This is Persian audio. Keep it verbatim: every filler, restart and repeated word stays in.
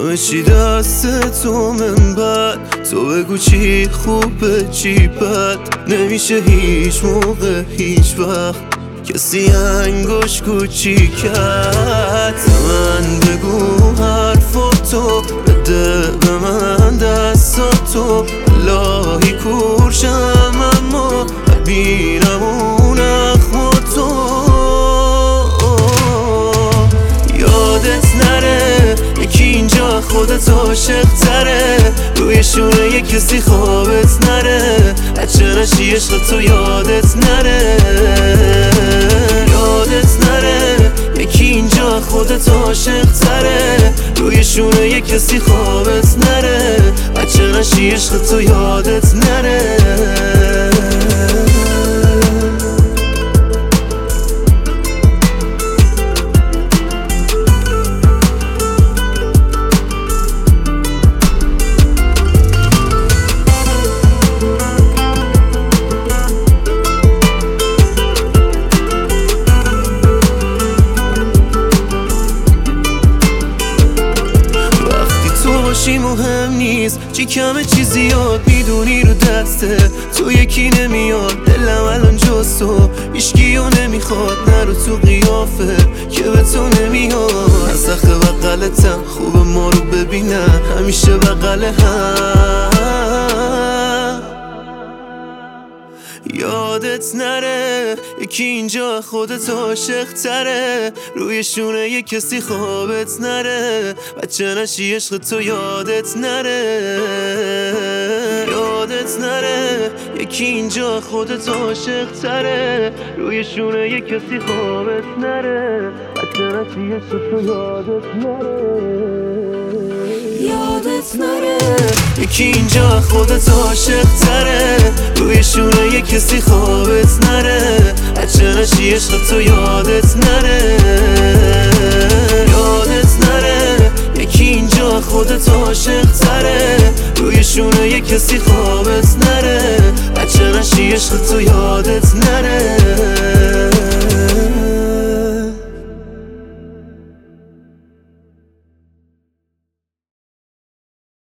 همه چی دست تو من بد، تو بگو چی خوبه چی بد. نمیشه هیچ موقع هیچ وقت کسی انگوش کوچیکت. من بگو حرفاتو بده به من دستاتو، الهی کورشم اما ببینم اون اخماتو. یادت نره یکی اینجا خودت عاشق تره، روی شونه یک کسی خوابت نره، بچه نشی عشق تو یادت نره. یادت نره یکی اینجا خودت عاشق تره، روی شونه یک کسی خوابت نره، بچه نشی عشق تو یادت نره. چی مهم نیست، چی کمه چی زیاد، میدونی رو دسته تو یکی نمیاد. دلم الان جز تو هیچکیو نمیخواد، نرو تو قیافه که به تو نمیاد. از سخت بغلتم خوب ما رو ببینم همیشه بغل هم. یادت نره یکی اینجا خودت عاشق تره، روی شونه یک کسی خوابت نره، بچه نشی عشق تو یادت نره. یادت نره یکی اینجا خودت عاشق تره، روی شونه یک کسی خوابت نره، بچه نشی عشق تو یادت نره. یادت نره یکی اینجا خودت عاشق تره، روی شونه یک کسی خوابت نره، بچه نشی عشق تو یادت نره. یادت نره یکی اینجا خودت عاشق تره، روی شونه یک کسی خوابت نره، بچه نشی عشق تو یادت نره.